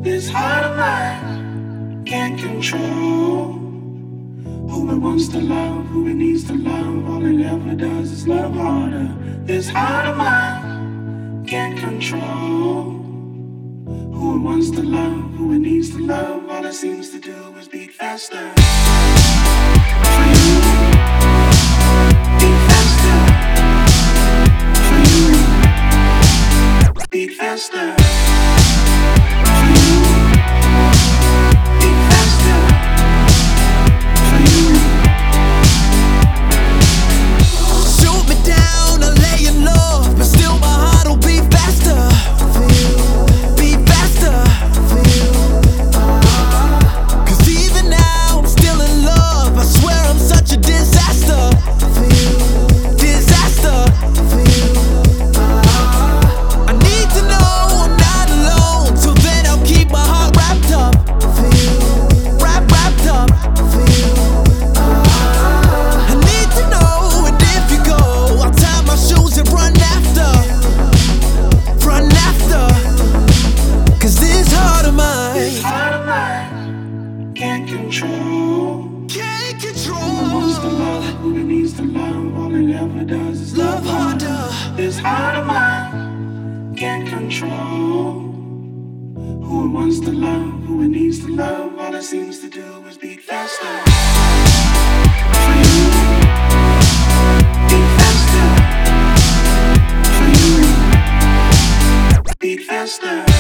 This heart of mine can't control who it wants to love, who it needs to love. All it ever does is love harder. This heart of mine can't control who it wants to love, who it needs to love. All it seems to do is beat faster. For you, beat faster. For you, beat faster. For you, beat faster. For you. Shoot me down, I'll lay you low, but still my heart will beat faster. Beat faster. Cause even now I'm still in love. I swear I'm such a disaster. Disaster. I need to know I'm not alone. Till then I'll keep my heart wrapped up. Wrapped up. I need to know, and if you go, I'll tie my shoes and run after. Cause this heart of mine, This heart of mine can't control can't who it control. wants to love, who it needs to love. All it ever does is love harder. This heart of mine can't control who it wants to love, who it needs to love. All it seems to do is beat faster. For you, beat faster. For you, beat faster.